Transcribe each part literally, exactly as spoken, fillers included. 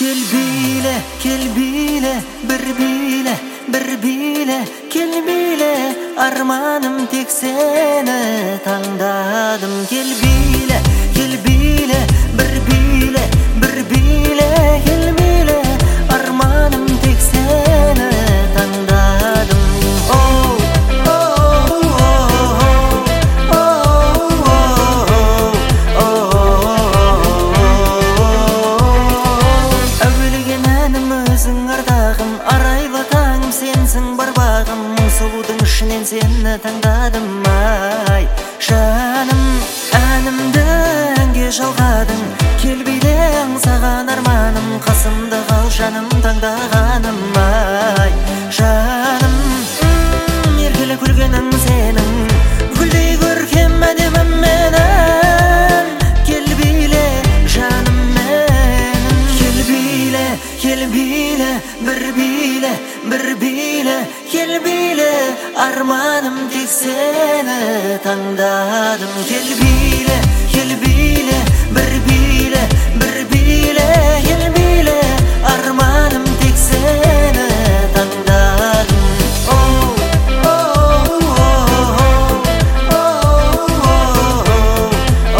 Kel bile, kel bile, bir bile, bir bile, kel bile, armanım tek seni tandadım. Kel bile, kel bile, bir bile, bir bile, kel bile, armanım tek seni tandadım. Oh, oh, oh, oh, oh, oh, oh. Övülgenenim özün ardağım, arayla tağım sensin barbağım. Soludun işinen seni tandadım ay şanım. Anımdan geç algadın, kel bilen sağan armanım. Kasımda kal şanım tandağanım ay şanım. Erkele kulgenin senin, güldey görkem edemem menen. Kel bile şanım menin. Kel bile, kel bile, bir bile, bir bile, kel bile, armanım tek seni tandadım. Kel bile, kel bile, bir bile, bir bile, kel bile, armanım tek seni tandadım. Oh, oh, oh, oh, oh,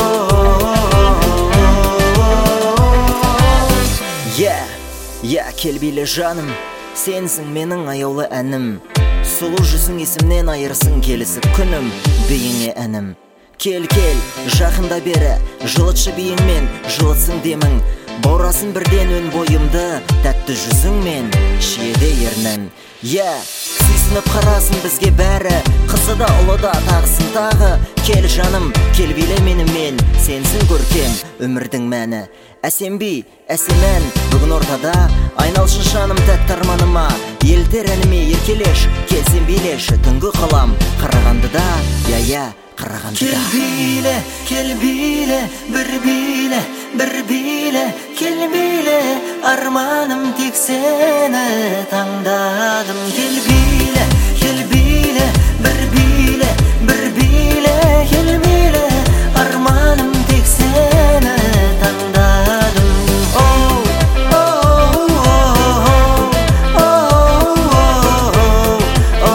oh. Yeah, yeah, kel bile жаным, sensin menin ayaулы әнім. Сұлу жүзің есімнен айырсың келісіп күнім бейіңе әнім. Кел, кел, жақында бері жылытшы бейіңмен жылытсың демің. Баурасың бірден өн бойымды тәтті жүзіңмен шиеде ернің. Я, сүйсініп қарасын бізге бәрі, қызы да ұлы да тағысын тағы. Кел жаным, кел биле менімен, сенсің көркем өмірдің мәні. Әсем би, әсем ән, бүгін ортада айналшы жаным тәтті арманыма. Елтер әніме еркелеш, келсен билеші түнгі қалам Қарағандыда, я-я Қарағандыда. Кел биле, кел биле, бір биле, бір биле, кел биле, арманым тек сені таңдадым. Кел биле, кел биле, бір биле, бір биле, кел биле, арманым тек сені таңдадым. Oh, oh, oh, oh, oh, oh, oh,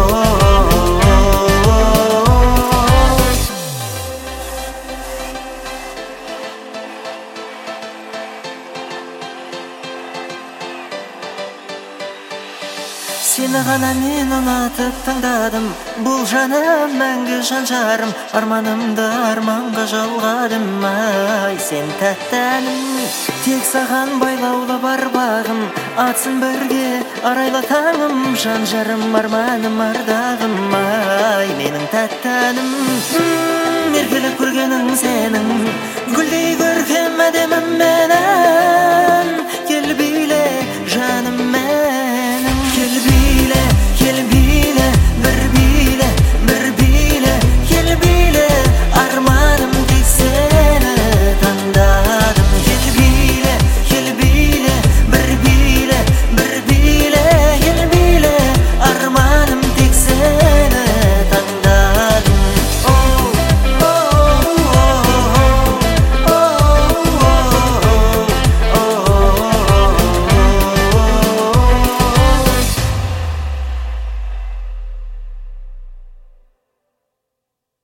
Seni ғана мен ұнатып таңдадым. Бұл жаным мәңгі жанжарым, арманымды арманға жалғадым. Ай, сен тәттәнім, тек саған байлаулы бар бағым. Атсын бірге арайлы таңым, жанжарым арманым ардағым. Ай, менің тәттәнім, еркелік көргенің сенің, гүлдей көркем әдемім менен. Кел биле жаным мен.